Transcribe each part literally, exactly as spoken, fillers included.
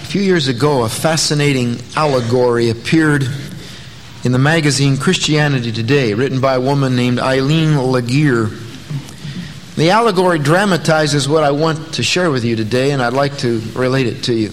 A few years ago, a fascinating allegory appeared in the magazine Christianity Today, written by a woman named Eileen Laguerre. The allegory dramatizes what I want to share with you today, and I'd like to relate it to you.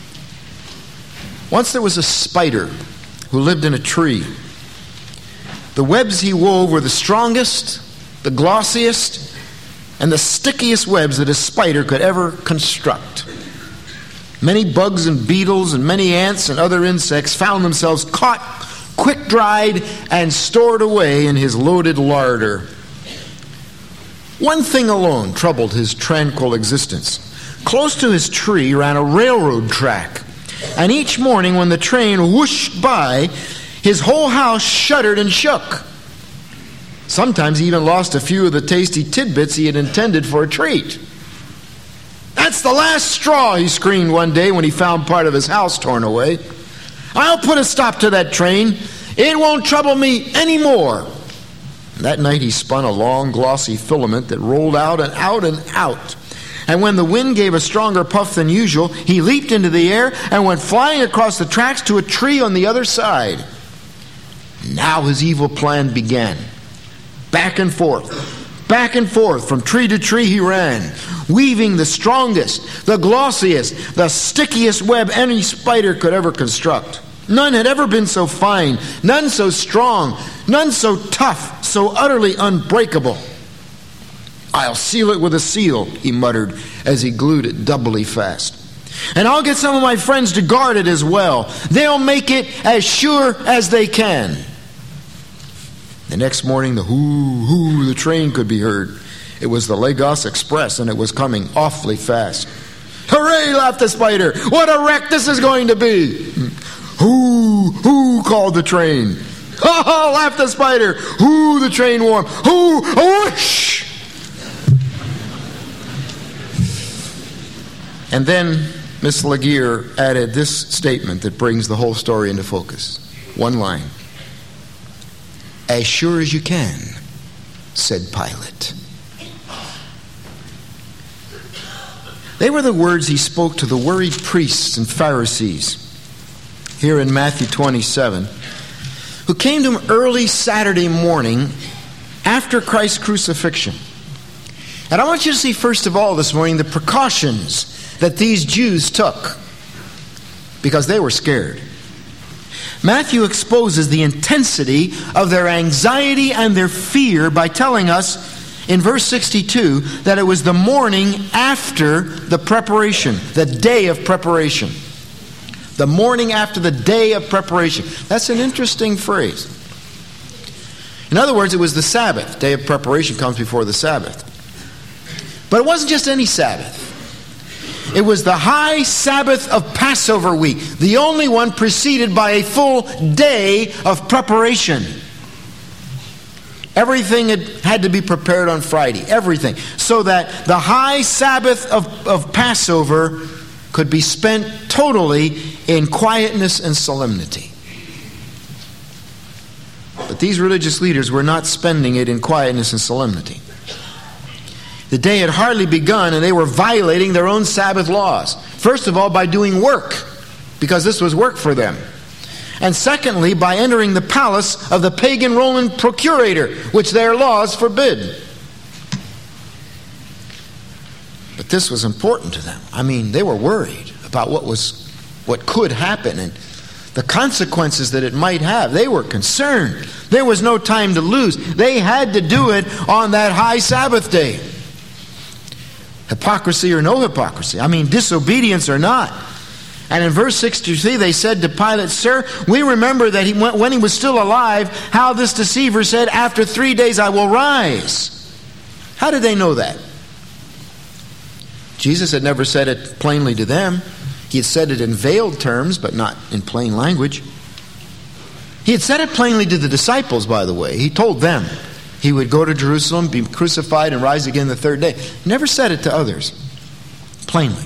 Once there was a spider who lived in a tree. The webs he wove were the strongest, the glossiest, and the stickiest webs that a spider could ever construct. Many bugs and beetles and many ants and other insects found themselves caught, quick-dried, and stored away in his loaded larder. One thing alone troubled his tranquil existence. Close to his tree ran a railroad track, and each morning when the train whooshed by, his whole house shuddered and shook. Sometimes he even lost a few of the tasty tidbits he had intended for a treat. "That's the last straw," he screamed one day when he found part of his house torn away. "I'll put a stop to that train. It won't trouble me anymore." That night he spun a long, glossy filament that rolled out and out and out. And when the wind gave a stronger puff than usual, he leaped into the air and went flying across the tracks to a tree on the other side. Now his evil plan began. Back and forth, back and forth, from tree to tree he ran, weaving the strongest, the glossiest, the stickiest web any spider could ever construct. None had ever been so fine, none so strong, none so tough, so utterly unbreakable. "I'll seal it with a seal," he muttered as he glued it doubly fast. "And I'll get some of my friends to guard it as well. They'll make it as sure as they can." The next morning, the hoo, hoo, the train could be heard. It was the Lagos Express, and it was coming awfully fast. "Hooray!" laughed the spider. "What a wreck this is going to be!" "Hoo, hoo," called the train. "Ha ha!" laughed the spider. "Hoo," the train warmed. "Hoo, whoosh!" And then Miss Laguerre added this statement that brings the whole story into focus. One line. "As sure as you can," said Pilate. They were the words he spoke to the worried priests and Pharisees here in Matthew twenty-seven, who came to him early Saturday morning after Christ's crucifixion. And I want you to see, first of all, this morning, the precautions that these Jews took, because they were scared. Matthew exposes the intensity of their anxiety and their fear by telling us in verse sixty-two that it was the morning after the preparation, the day of preparation. The morning after the day of preparation. That's an interesting phrase. In other words, it was the Sabbath. Day of preparation comes before the Sabbath. But it wasn't just any Sabbath. It was the high Sabbath of Passover week, the only one preceded by a full day of preparation. Everything had, had to be prepared on Friday, everything, so that the high Sabbath of, of Passover could be spent totally in quietness and solemnity. But these religious leaders were not spending it in quietness and solemnity. The day had hardly begun, and they were violating their own Sabbath laws. First of all, by doing work, because this was work for them. And secondly, by entering the palace of the pagan Roman procurator, which their laws forbid. But this was important to them. I mean, they were worried about what was, what could happen and the consequences that it might have. They were concerned. There was no time to lose. They had to do it on that high Sabbath day. Hypocrisy or no hypocrisy. I mean, disobedience or not. And in verse sixty-three, they said to Pilate, "Sir, we remember that he, when he was still alive, how this deceiver said, 'After three days I will rise.'" How did they know that? Jesus had never said it plainly to them. He had said it in veiled terms, but not in plain language. He had said it plainly to the disciples, by the way. He told them he would go to Jerusalem, be crucified, and rise again the third day. Never said it to others, plainly.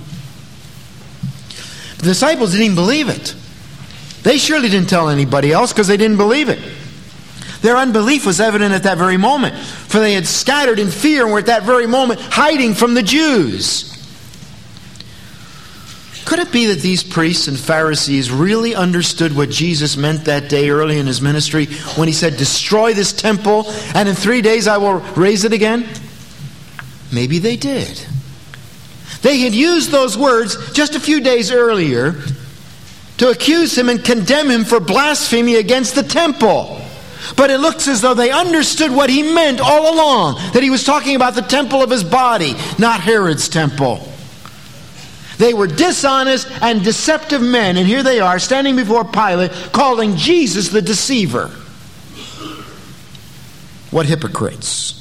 The disciples didn't even believe it. They surely didn't tell anybody else because they didn't believe it. Their unbelief was evident at that very moment, for they had scattered in fear and were at that very moment hiding from the Jews. Could it be that these priests and Pharisees really understood what Jesus meant that day early in his ministry when he said, destroy this temple and in three days I will raise it again? Maybe they did. They had used those words just a few days earlier to accuse him and condemn him for blasphemy against the temple. But it looks as though they understood what he meant all along, that he was talking about the temple of his body, not Herod's temple. They were dishonest and deceptive men, and here they are standing before Pilate calling Jesus the deceiver. What hypocrites.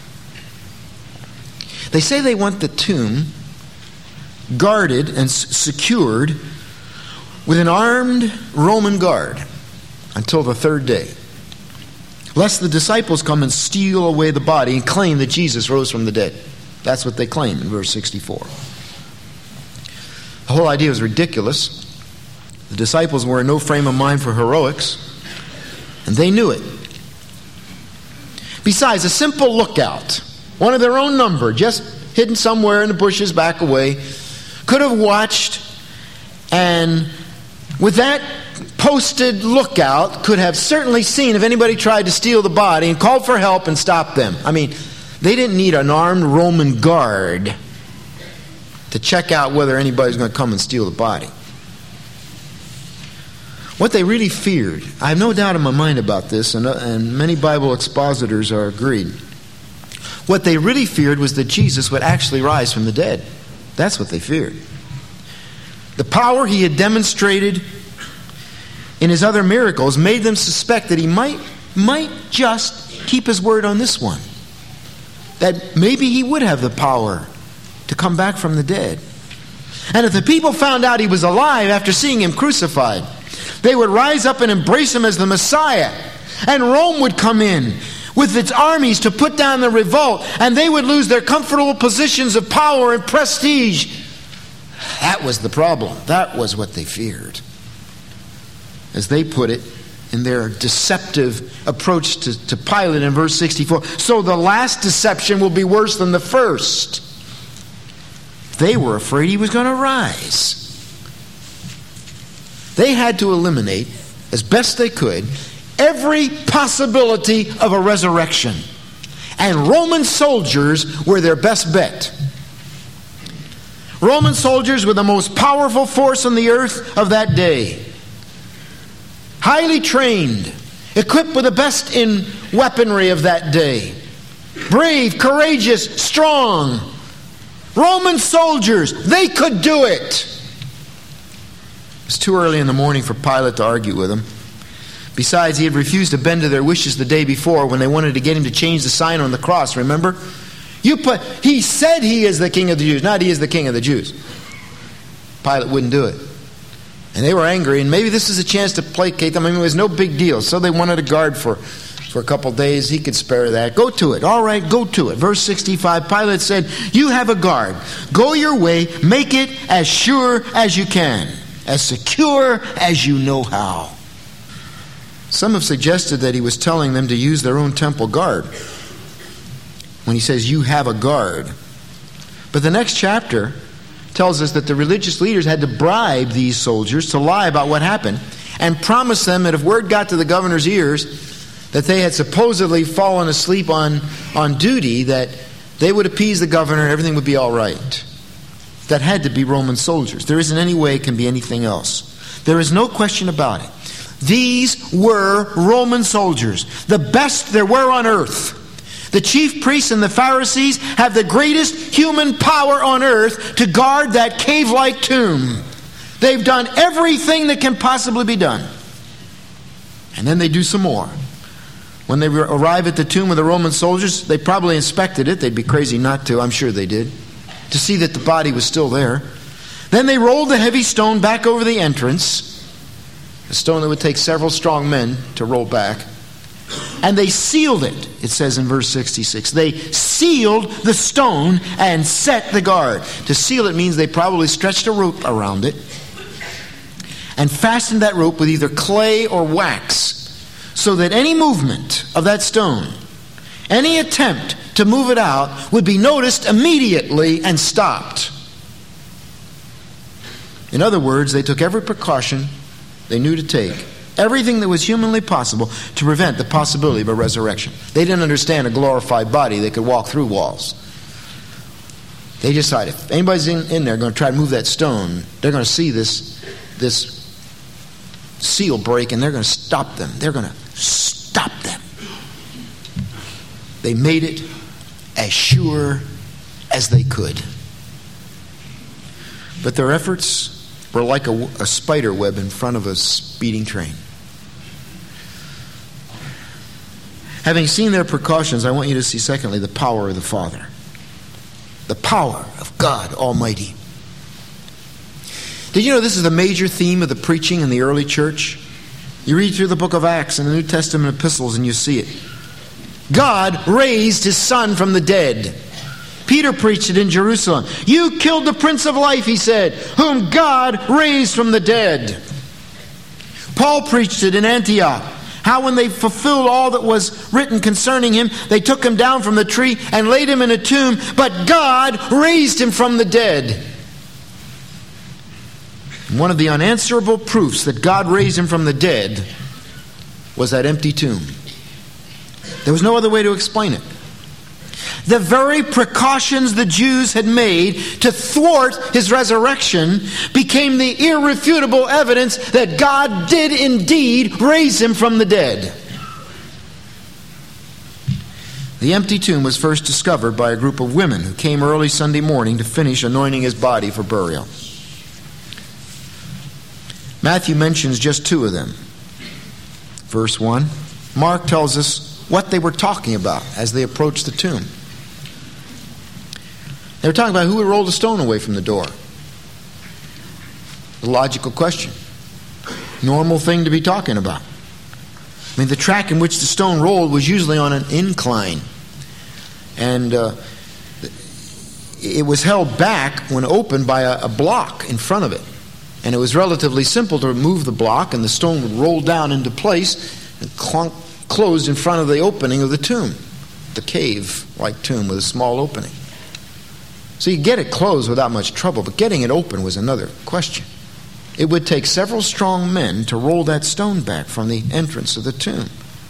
They say they want the tomb guarded and secured with an armed Roman guard until the third day, lest the disciples come and steal away the body and claim that Jesus rose from the dead. That's what they claim in verse sixty-four. The whole idea was ridiculous. The disciples were in no frame of mind for heroics, and they knew it. Besides, a simple lookout, one of their own number, just hidden somewhere in the bushes back away, could have watched, and with that posted lookout could have certainly seen if anybody tried to steal the body and called for help and stopped them. I mean, they didn't need an armed Roman guard to check out whether anybody's going to come and steal the body. What they really feared, I have no doubt in my mind about this, and, uh, and many Bible expositors are agreed. What they really feared was that Jesus would actually rise from the dead. That's what they feared. The power he had demonstrated in his other miracles made them suspect that he might, might just keep his word on this one. That maybe he would have the power to come back from the dead. And if the people found out he was alive after seeing him crucified, they would rise up and embrace him as the Messiah. And Rome would come in with its armies to put down the revolt, and they would lose their comfortable positions of power and prestige. That was the problem. That was what they feared. As they put it in their deceptive approach to, to Pilate in verse sixty-four, so the last deception will be worse than the first. They were afraid he was going to rise. They had to eliminate, as best they could, every possibility of a resurrection. And Roman soldiers were their best bet. Roman soldiers were the most powerful force on the earth of that day. Highly trained, equipped with the best in weaponry of that day. Brave, courageous, strong. Roman soldiers, they could do it. It was too early in the morning for Pilate to argue with them. Besides, he had refused to bend to their wishes the day before when they wanted to get him to change the sign on the cross, remember? You put, he said he is the king of the Jews, not he is the king of the Jews. Pilate wouldn't do it. And they were angry, and maybe this is a chance to placate them. I mean, it was no big deal. So they wanted a guard for, for a couple days. He could spare that. Go to it. All right, go to it. Verse sixty-five, Pilate said, you have a guard. Go your way. Make it as sure as you can. As secure as you know how. Some have suggested that he was telling them to use their own temple guard when he says, you have a guard. But the next chapter tells us that the religious leaders had to bribe these soldiers to lie about what happened and promise them that if word got to the governor's ears that they had supposedly fallen asleep on, on duty, that they would appease the governor and everything would be all right. That had to be Roman soldiers. There isn't any way it can be anything else. There is no question about it. These were Roman soldiers, the best there were on earth. The chief priests and the Pharisees have the greatest human power on earth to guard that cave-like tomb. They've done everything that can possibly be done. And then they do some more. When they arrive at the tomb of the Roman soldiers, they probably inspected it. They'd be crazy not to. I'm sure they did. To see that the body was still there. Then they rolled the heavy stone back over the entrance. A stone that would take several strong men to roll back. And they sealed it, it says in verse sixty-six. They sealed the stone and set the guard. To seal it means they probably stretched a rope around it and fastened that rope with either clay or wax so that any movement of that stone, any attempt to move it out, would be noticed immediately and stopped. In other words, they took every precaution they knew to take, everything that was humanly possible to prevent the possibility of a resurrection. They didn't understand a glorified body that could walk through walls. They decided, if anybody's in, in there going to try to move that stone, they're going to see this, this seal break, and they're going to stop them. They're going to stop them. They made it as sure as they could. But their efforts were like a, a spider web in front of a speeding train. Having seen their precautions, I want you to see, secondly, the power of the Father. The power of God Almighty. Did you know this is the major theme of the preaching in the early church? You read through the book of Acts and the New Testament epistles and you see it. God raised his Son from the dead. Peter preached it in Jerusalem. You killed the Prince of Life, he said, whom God raised from the dead. Paul preached it in Antioch. How when they fulfilled all that was written concerning him, they took him down from the tree and laid him in a tomb, but God raised him from the dead. One of the unanswerable proofs that God raised him from the dead was that empty tomb. There was no other way to explain it. The very precautions the Jews had made to thwart his resurrection became the irrefutable evidence that God did indeed raise him from the dead. The empty tomb was first discovered by a group of women who came early Sunday morning to finish anointing his body for burial. Matthew mentions just two of them. Verse one, Mark tells us what they were talking about as they approached the tomb. They were talking about who would roll the stone away from the door. A logical question. Normal thing to be talking about. I mean, the track in which the stone rolled was usually on an incline. And uh, it was held back when opened by a, a block in front of it. And it was relatively simple to remove the block, and the stone would roll down into place and clunk, closed in front of the opening of the tomb. The cave-like tomb with a small opening. So you get it closed without much trouble, but getting it open was another question. It would take several strong men to roll that stone back from the entrance of the tomb.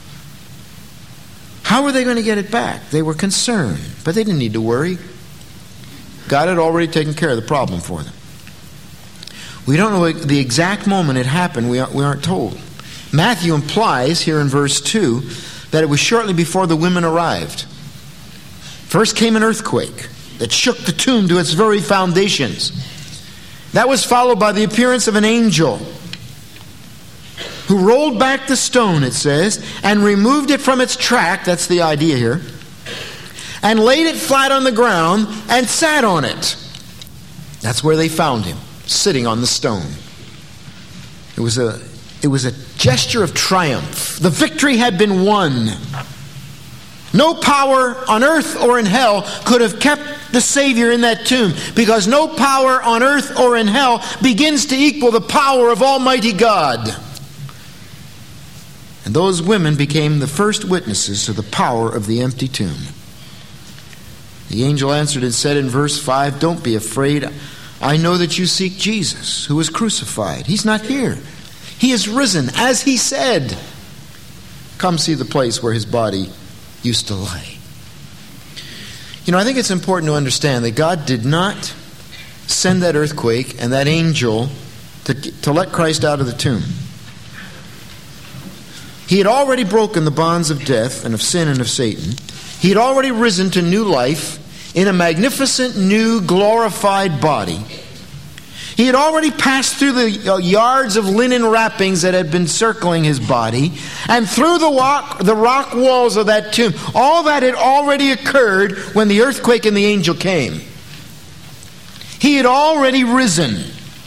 How were they going to get it back? They were concerned, but they didn't need to worry. God had already taken care of the problem for them. We don't know the exact moment it happened. We aren't, we aren't told. Matthew implies here in verse two that it was shortly before the women arrived. First came an earthquake that shook the tomb to its very foundations. That was followed by the appearance of an angel who rolled back the stone, it says, and removed it from its track, that's the idea here, and laid it flat on the ground and sat on it. That's where they found him, sitting on the stone. It was a, it was a gesture of triumph. The victory had been won. No power on earth or in hell could have kept the Savior in that tomb, because no power on earth or in hell begins to equal the power of Almighty God. And those women became the first witnesses to the power of the empty tomb. The angel answered and said in verse five, "Don't be afraid. I know that you seek Jesus, who was crucified. He's not here. He is risen, as he said. Come see the place where his body used to lie." You know, I think it's important to understand that God did not send that earthquake and that angel to, to let Christ out of the tomb. He had already broken the bonds of death and of sin and of Satan. He had already risen to new life in a magnificent, new, glorified body. He had already passed through the yards of linen wrappings that had been circling his body, and through the rock, the rock walls of that tomb. All that had already occurred when the earthquake and the angel came. He had already risen.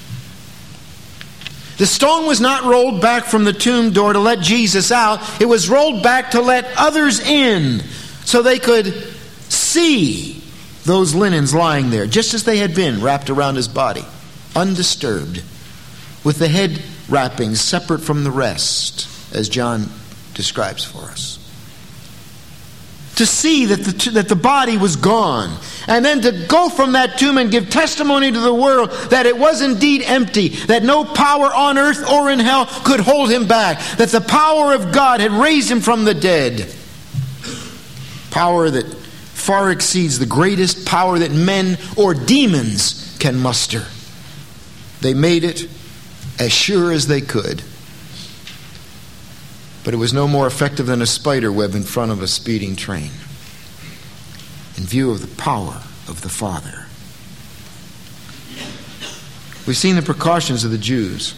The stone was not rolled back from the tomb door to let Jesus out. It was rolled back to let others in so they could see those linens lying there, just as they had been wrapped around his body, undisturbed, with the head wrappings separate from the rest, as John describes for us. to see that the, that the body was gone, and then to go from that tomb and give testimony to the world that it was indeed empty, that no power on earth or in hell could hold him back, that the power of God had raised him from the dead. Power that far exceeds the greatest power that men or demons can muster. They made it as sure as they could. But it was no more effective than a spider web in front of a speeding train, in view of the power of the Father. We've seen the precautions of the Jews.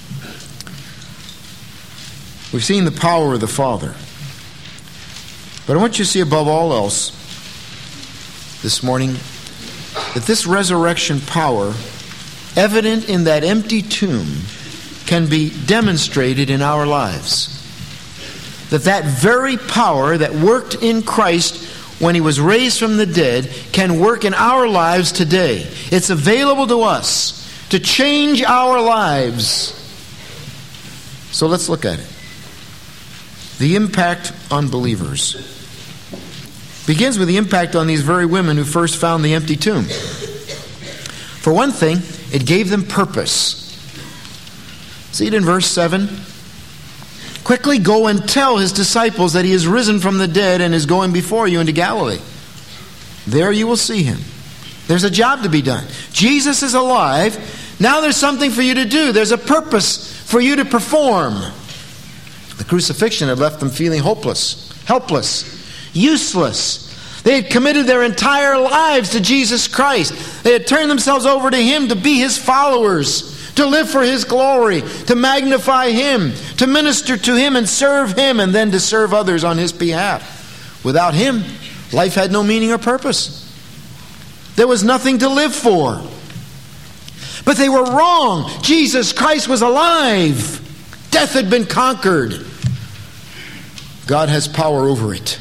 We've seen the power of the Father. But I want you to see above all else this morning that this resurrection power, evident in that empty tomb, can be demonstrated in our lives. That that very power that worked in Christ when he was raised from the dead can work in our lives today. It's available to us to change our lives. So let's look at it. The impact on believers begins with the impact on these very women who first found the empty tomb. For one thing, it gave them purpose. See it in verse seven. Quickly go and tell his disciples that he is risen from the dead and is going before you into Galilee. There you will see him. There's a job to be done. Jesus is alive. Now there's something for you to do. There's a purpose for you to perform. The crucifixion had left them feeling hopeless, helpless, useless. They had committed their entire lives to Jesus Christ. They had turned themselves over to him to be his followers, to live for his glory, to magnify him, to minister to him and serve him, and then to serve others on his behalf. Without him, life had no meaning or purpose. There was nothing to live for. But they were wrong. Jesus Christ was alive. Death had been conquered. God has power over it.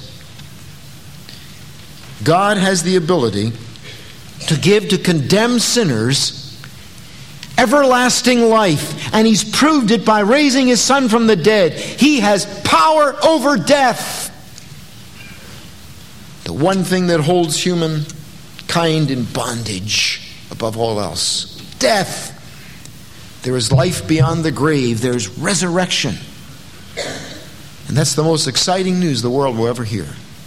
God has the ability to give to condemned sinners everlasting life, and he's proved it by raising his Son from the dead. He has power over death. The one thing that holds humankind in bondage above all else. Death. There is life beyond the grave. There's resurrection. And that's the most exciting news the world will ever hear.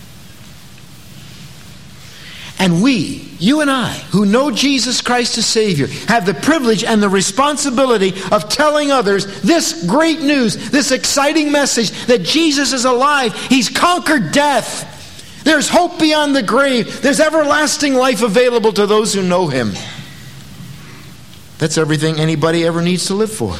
And we, you and I, who know Jesus Christ as Savior, have the privilege and the responsibility of telling others this great news, this exciting message that Jesus is alive. He's conquered death. There's hope beyond the grave. There's everlasting life available to those who know him. That's everything anybody ever needs to live for.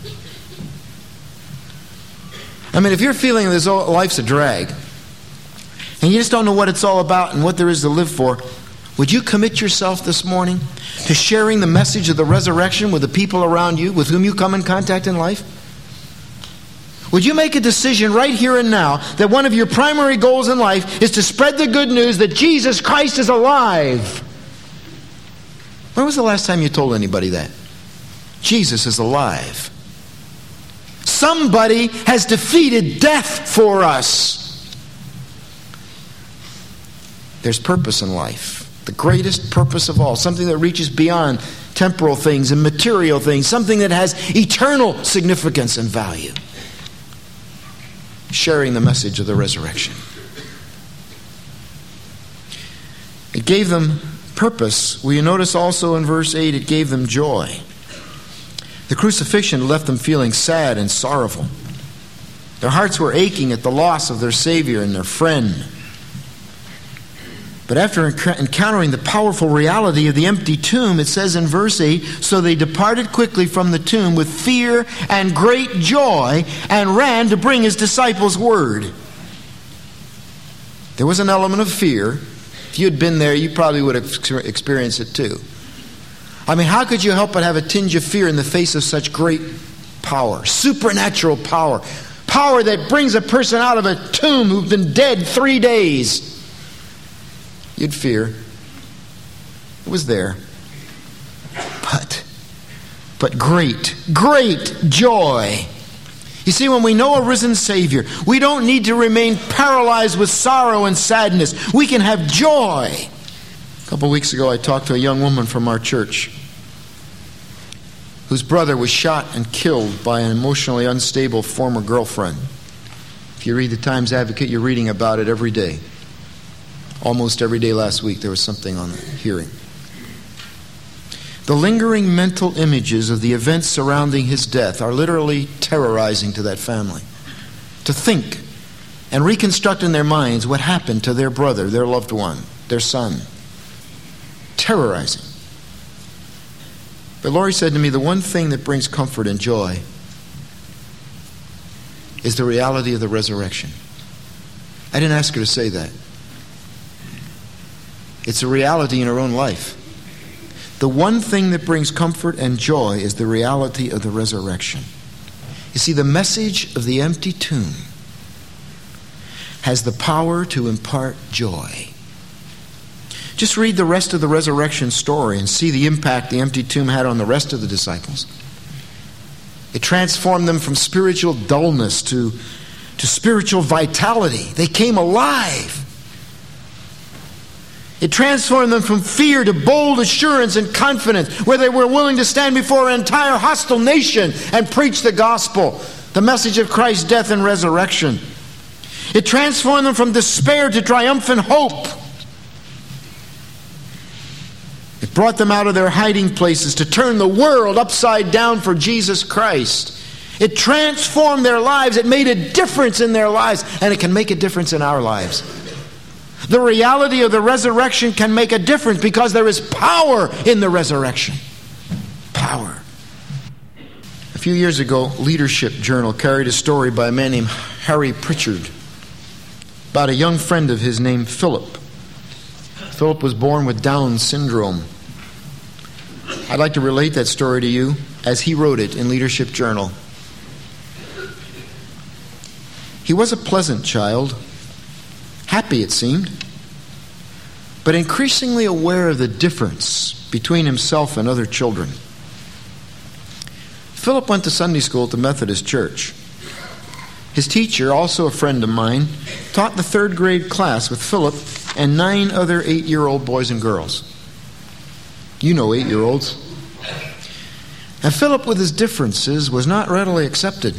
I mean, if you're feeling this life's a drag, and you just don't know what it's all about and what there is to live for, would you commit yourself this morning to sharing the message of the resurrection with the people around you with whom you come in contact in life? Would you make a decision right here and now that one of your primary goals in life is to spread the good news that Jesus Christ is alive? When was the last time you told anybody that? Jesus is alive. Somebody has defeated death for us. There's purpose in life. The greatest purpose of all. Something that reaches beyond temporal things and material things. Something that has eternal significance and value. Sharing the message of the resurrection. It gave them purpose. Will you notice also in verse eight, it gave them joy. The crucifixion left them feeling sad and sorrowful. Their hearts were aching at the loss of their Savior and their friend. But after encountering the powerful reality of the empty tomb, it says in verse eight, so they departed quickly from the tomb with fear and great joy and ran to bring his disciples word. There was an element of fear. If you had been there, you probably would have experienced it too. I mean, how could you help but have a tinge of fear in the face of such great power, supernatural power, power that brings a person out of a tomb who've been dead three days? You'd fear. It was there. But, but great, great joy. You see, when we know a risen Savior, we don't need to remain paralyzed with sorrow and sadness. We can have joy. A couple weeks ago, I talked to a young woman from our church whose brother was shot and killed by an emotionally unstable former girlfriend. If you read the Times Advocate, you're reading about it every day. Almost every day last week, there was something on the hearing. The lingering mental images of the events surrounding his death are literally terrorizing to that family. To think and reconstruct in their minds what happened to their brother, their loved one, their son. Terrorizing. But Lori said to me, the one thing that brings comfort and joy is the reality of the resurrection. I didn't ask her to say that. It's a reality in her own life. The one thing that brings comfort and joy is the reality of the resurrection. You see, the message of the empty tomb has the power to impart joy. Just read the rest of the resurrection story and see the impact the empty tomb had on the rest of the disciples. It transformed them from spiritual dullness to, to spiritual vitality. They came alive. It transformed them from fear to bold assurance and confidence, where they were willing to stand before an entire hostile nation and preach the gospel, the message of Christ's death and resurrection. It transformed them from despair to triumphant hope. It brought them out of their hiding places to turn the world upside down for Jesus Christ. It transformed their lives. It made a difference in their lives, and it can make a difference in our lives. The reality of the resurrection can make a difference because there is power in the resurrection. Power. A few years ago, Leadership Journal carried a story by a man named Harry Pritchard about a young friend of his named Philip. Philip was born with Down syndrome. I'd like to relate that story to you as he wrote it in Leadership Journal. He was a pleasant child. Happy, it seemed, but increasingly aware of the difference between himself and other children. Philip went to Sunday school at the Methodist Church. His teacher, also a friend of mine, taught the third grade class with Philip and nine other eight-year-old boys and girls. You know eight-year-olds. And Philip, with his differences, was not readily accepted.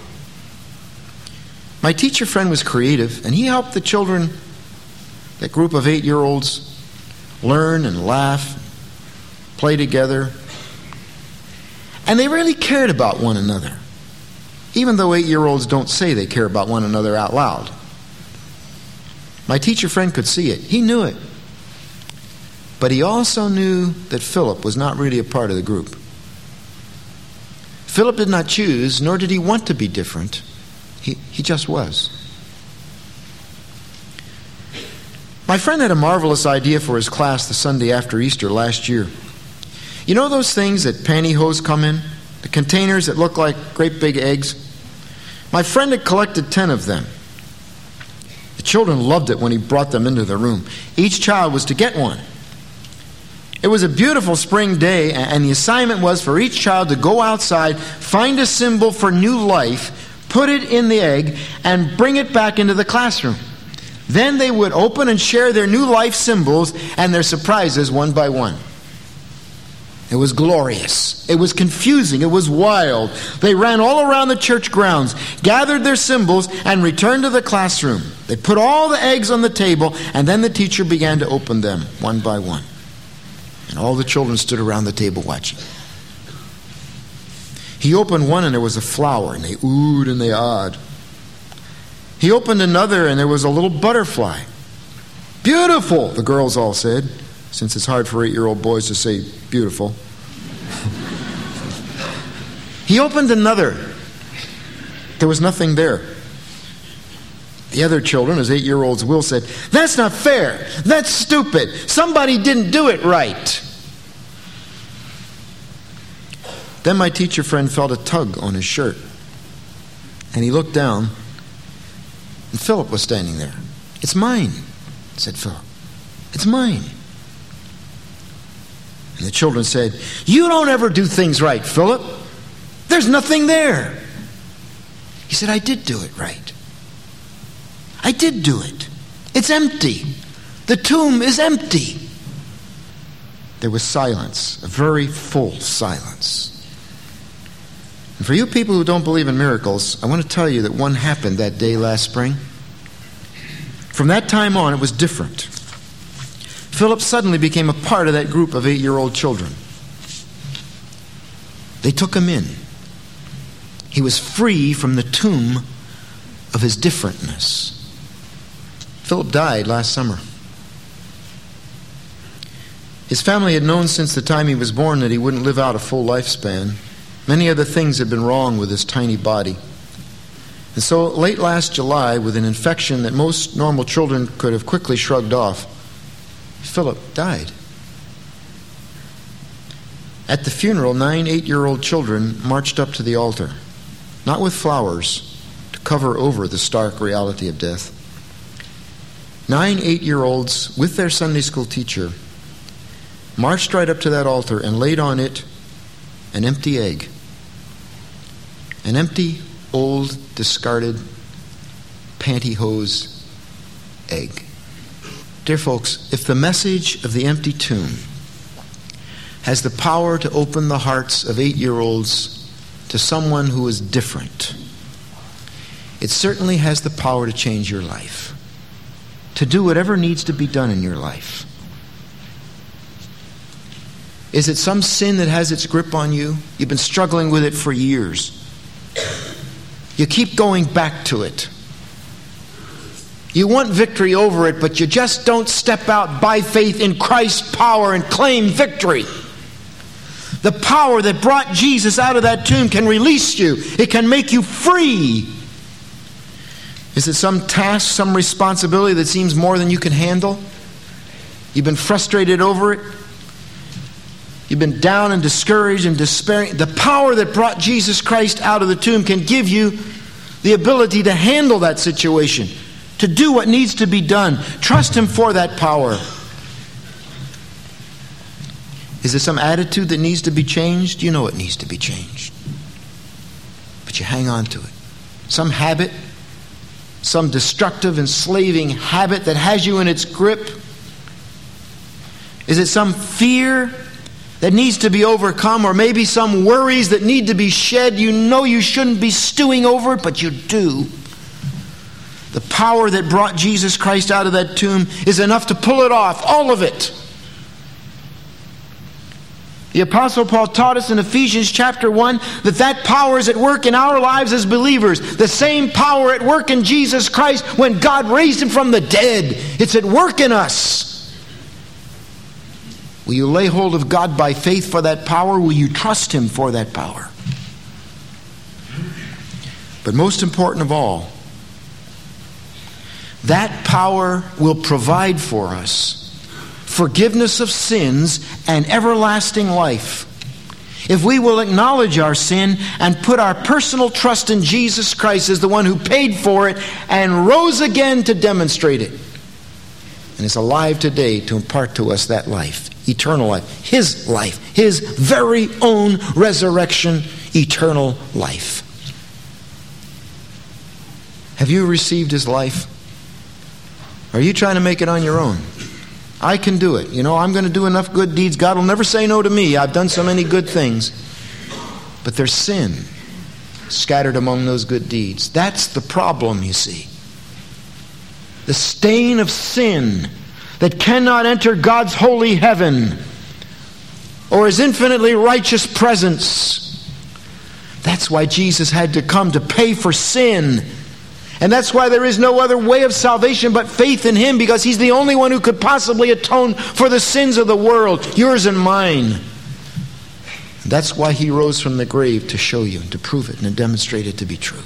My teacher friend was creative, and he helped the children, that group of eight-year-olds, learn and laugh, play together. And they really cared about one another, even though eight-year-olds don't say they care about one another out loud. My teacher friend could see it. He knew it. But he also knew that Philip was not really a part of the group. Philip did not choose, nor did he want to be different. He, he just was. My friend had a marvelous idea for his class the Sunday after Easter last year. You know those things that pantyhose come in? The containers that look like great big eggs? My friend had collected ten of them. The children loved it when he brought them into the room. Each child was to get one. It was a beautiful spring day, and the assignment was for each child to go outside, find a symbol for new life, put it in the egg, and bring it back into the classroom. Then they would open and share their new life symbols and their surprises one by one. It was glorious. It was confusing. It was wild. They ran all around the church grounds, gathered their symbols, and returned to the classroom. They put all the eggs on the table, and then the teacher began to open them one by one. And all the children stood around the table watching. He opened one and there was a flower, and they oohed and they awed. He opened another and there was a little butterfly. Beautiful, the girls all said, since it's hard for eight-year-old boys to say beautiful. He opened another. There was nothing there. The other children, as eight-year-olds will, said, "That's not fair. That's stupid. Somebody didn't do it right." Then my teacher friend felt a tug on his shirt. And he looked down, and Philip was standing there. "It's mine," said Philip. "It's mine." And the children said, "You don't ever do things right, Philip. There's nothing there." He said, I did do it right. I did do it. It's empty. The tomb is empty. There was silence, a very full silence. And for you people who don't believe in miracles, I want to tell you that one happened that day last spring. From that time on, it was different. Philip suddenly became a part of that group of eight-year-old children. They took him in. He was free from the tomb of his differentness. Philip died last summer. His family had known since the time he was born that he wouldn't live out a full lifespan. Many other things had been wrong with his tiny body. And so late last July, with an infection that most normal children could have quickly shrugged off, Philip died. At the funeral, nine eight-year-old children marched up to the altar, not with flowers, to cover over the stark reality of death. Nine eight-year-olds, with their Sunday school teacher, marched right up to that altar and laid on it an empty egg. An empty, old, discarded, pantyhose egg. Dear folks, if the message of the empty tomb has the power to open the hearts of eight-year-olds to someone who is different, it certainly has the power to change your life, to do whatever needs to be done in your life. Is it some sin that has its grip on you? You've been struggling with it for years. You keep going back to it. You want victory over it, but you just don't step out by faith in Christ's power and claim victory. The power that brought Jesus out of that tomb can release you. It can make you free. Is it some task, some responsibility that seems more than you can handle? You've been frustrated over it. You've been down and discouraged and despairing. The power that brought Jesus Christ out of the tomb can give you the ability to handle that situation, to do what needs to be done. Trust Him for that power. Is there some attitude that needs to be changed? You know it needs to be changed. But you hang on to it. Some habit, some destructive, enslaving habit that has you in its grip. Is it some fear that needs to be overcome, or maybe some worries that need to be shed? You know you shouldn't be stewing over it, but you do. The power that brought Jesus Christ out of that tomb is enough to pull it off, all of it. The Apostle Paul taught us in Ephesians chapter one that that power is at work in our lives as believers. The same power at work in Jesus Christ when God raised Him from the dead. It's at work in us. Will you lay hold of God by faith for that power? Will you trust Him for that power? But most important of all, that power will provide for us forgiveness of sins and everlasting life. If we will acknowledge our sin and put our personal trust in Jesus Christ as the one who paid for it and rose again to demonstrate it, and is alive today to impart to us that life, eternal life, His life, His very own resurrection, eternal life. Have you received His life? Are you trying to make it on your own? I can do it. You know, I'm going to do enough good deeds. God will never say no to me. I've done so many good things. But there's sin scattered among those good deeds. That's the problem, you see. The stain of sin that cannot enter God's holy heaven or His infinitely righteous presence. That's why Jesus had to come, to pay for sin. And that's why there is no other way of salvation but faith in Him, because He's the only one who could possibly atone for the sins of the world, yours and mine. And that's why He rose from the grave, to show you and to prove it and to demonstrate it to be true.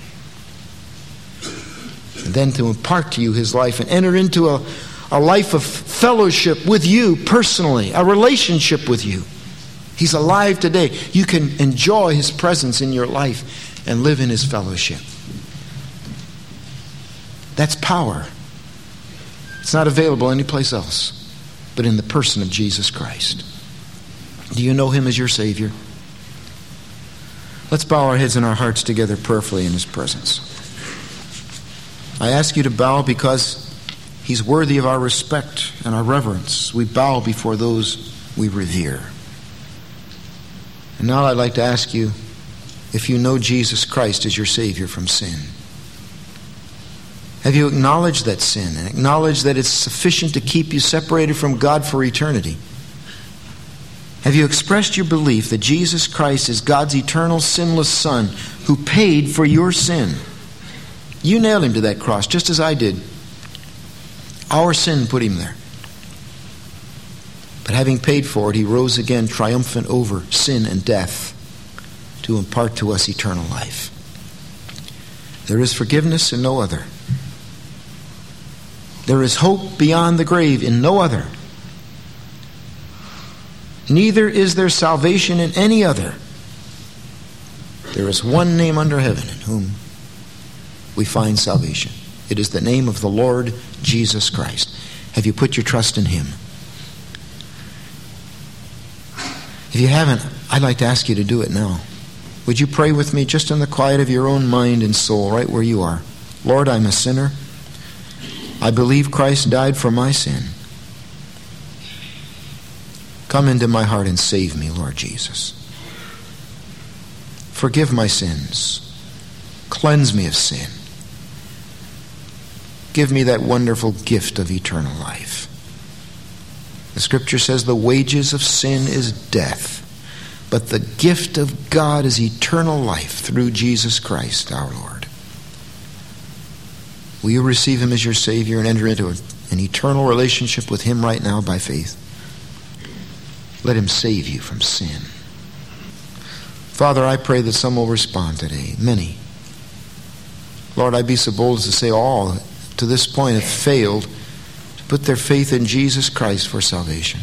And then to impart to you His life and enter into a, a life of fellowship with you personally, a relationship with you. He's alive today. You can enjoy His presence in your life and live in His fellowship. That's power. It's not available anyplace else but in the person of Jesus Christ. Do you know Him as your Savior? Let's bow our heads and our hearts together prayerfully in his presence. I ask you to bow because he's worthy of our respect and our reverence. We bow before those we revere. And now I'd like to ask you if you know Jesus Christ as your Savior from sin. Have you acknowledged that sin and acknowledged that it's sufficient to keep you separated from God for eternity? Have you expressed your belief that Jesus Christ is God's eternal sinless Son who paid for your sin? You nailed him to that cross just as I did. Our sin put him there. But having paid for it, he rose again triumphant over sin and death to impart to us eternal life. There is forgiveness in no other. There is hope beyond the grave in no other. Neither is there salvation in any other. There is one name under heaven in whom we find salvation. It is the name of the Lord Jesus Christ. Have you put your trust in him? If you haven't, I'd like to ask you to do it now. Would you pray with me just in the quiet of your own mind and soul, right where you are? Lord, I'm a sinner. I believe Christ died for my sin. Come into my heart and save me, Lord Jesus. Forgive my sins. Cleanse me of sin. Give me that wonderful gift of eternal life. The scripture says the wages of sin is death, but the gift of God is eternal life through Jesus Christ our Lord. Will you receive him as your Savior and enter into an eternal relationship with him right now by faith? Let him save you from sin. Father, I pray that some will respond today. Many. Lord, I'd be so bold as to say all to this point have failed to put their faith in Jesus Christ for salvation.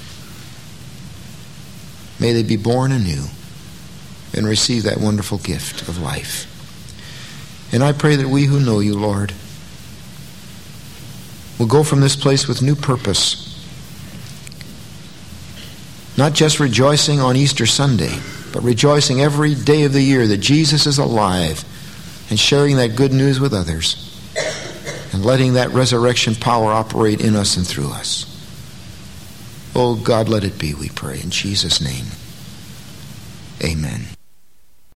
May they be born anew and receive that wonderful gift of life. And I pray that we who know you, Lord, will go from this place with new purpose. Not just rejoicing on Easter Sunday, but rejoicing every day of the year that Jesus is alive and sharing that good news with others and letting that resurrection power operate in us and through us. Oh God, let it be, we pray, in Jesus' name. Amen.